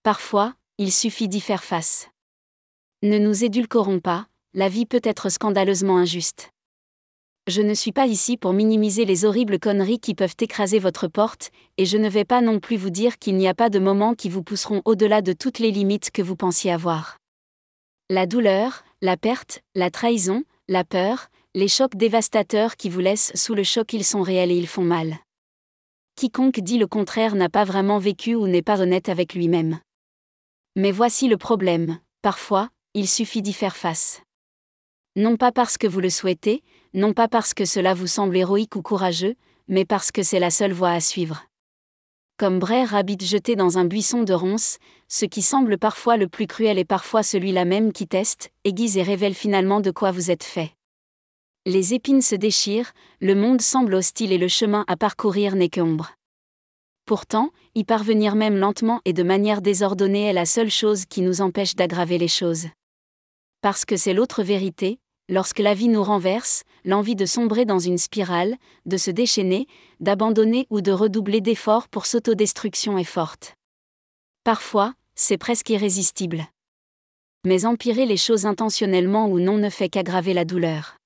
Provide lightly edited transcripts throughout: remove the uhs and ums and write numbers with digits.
Parfois, il suffit d'y faire face. Ne nous édulcorons pas, la vie peut être scandaleusement injuste. Je ne suis pas ici pour minimiser les horribles conneries qui peuvent écraser votre porte, et je ne vais pas non plus vous dire qu'il n'y a pas de moments qui vous pousseront au-delà de toutes les limites que vous pensiez avoir. La douleur, la perte, la trahison, la peur, les chocs dévastateurs qui vous laissent sous le choc, ils sont réels et ils font mal. Quiconque dit le contraire n'a pas vraiment vécu ou n'est pas honnête avec lui-même. Mais voici le problème, parfois, il suffit d'y faire face. Non pas parce que vous le souhaitez, non pas parce que cela vous semble héroïque ou courageux, mais parce que c'est la seule voie à suivre. Comme Brer Rabbit jeté dans un buisson de ronces, ce qui semble parfois le plus cruel est parfois celui-là même qui teste, aiguise et révèle finalement de quoi vous êtes fait. Les épines se déchirent, le monde semble hostile et le chemin à parcourir n'est qu'ombre. Pourtant, y parvenir même lentement et de manière désordonnée est la seule chose qui nous empêche d'aggraver les choses. Parce que c'est l'autre vérité, lorsque la vie nous renverse, l'envie de sombrer dans une spirale, de se déchaîner, d'abandonner ou de redoubler d'efforts pour s'autodestruction est forte. Parfois, c'est presque irrésistible. Mais empirer les choses intentionnellement ou non ne fait qu'aggraver la douleur.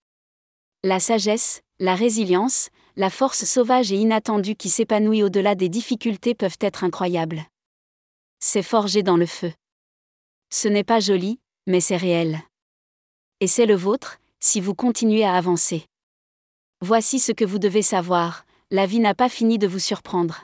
La sagesse, la résilience, la force sauvage et inattendue qui s'épanouit au-delà des difficultés peuvent être incroyables. C'est forgé dans le feu. Ce n'est pas joli, mais c'est réel. Et c'est le vôtre, si vous continuez à avancer. Voici ce que vous devez savoir, la vie n'a pas fini de vous surprendre.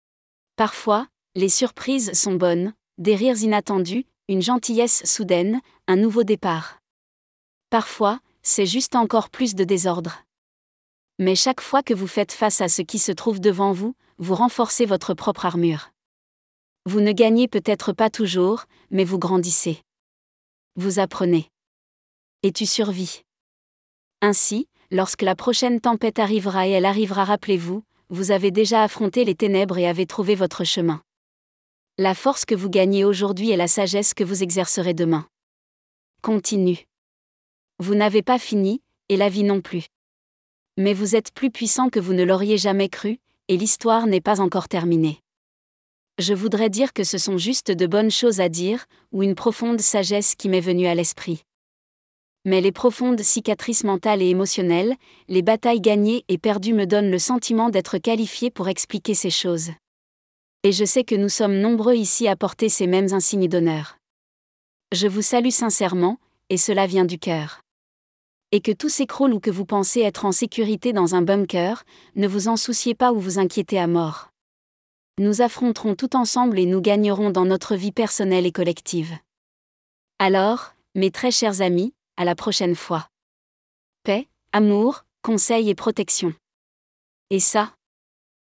Parfois, les surprises sont bonnes, des rires inattendus, une gentillesse soudaine, un nouveau départ. Parfois, c'est juste encore plus de désordre. Mais chaque fois que vous faites face à ce qui se trouve devant vous, vous renforcez votre propre armure. Vous ne gagnez peut-être pas toujours, mais vous grandissez. Vous apprenez. Et tu survis. Ainsi, lorsque la prochaine tempête arrivera et elle arrivera, rappelez-vous, vous avez déjà affronté les ténèbres et avez trouvé votre chemin. La force que vous gagnez aujourd'hui est la sagesse que vous exercerez demain. Continue. Vous n'avez pas fini, et la vie non plus. Mais vous êtes plus puissant que vous ne l'auriez jamais cru, et l'histoire n'est pas encore terminée. Je voudrais dire que ce sont juste de bonnes choses à dire, ou une profonde sagesse qui m'est venue à l'esprit. Mais les profondes cicatrices mentales et émotionnelles, les batailles gagnées et perdues me donnent le sentiment d'être qualifié pour expliquer ces choses. Et je sais que nous sommes nombreux ici à porter ces mêmes insignes d'honneur. Je vous salue sincèrement, et cela vient du cœur. Et que tout s'écroule ou que vous pensez être en sécurité dans un bunker, ne vous en souciez pas ou vous inquiétez à mort. Nous affronterons tout ensemble et nous gagnerons dans notre vie personnelle et collective. Alors, mes très chers amis, à la prochaine fois. Paix, amour, conseil et protection. Et ça,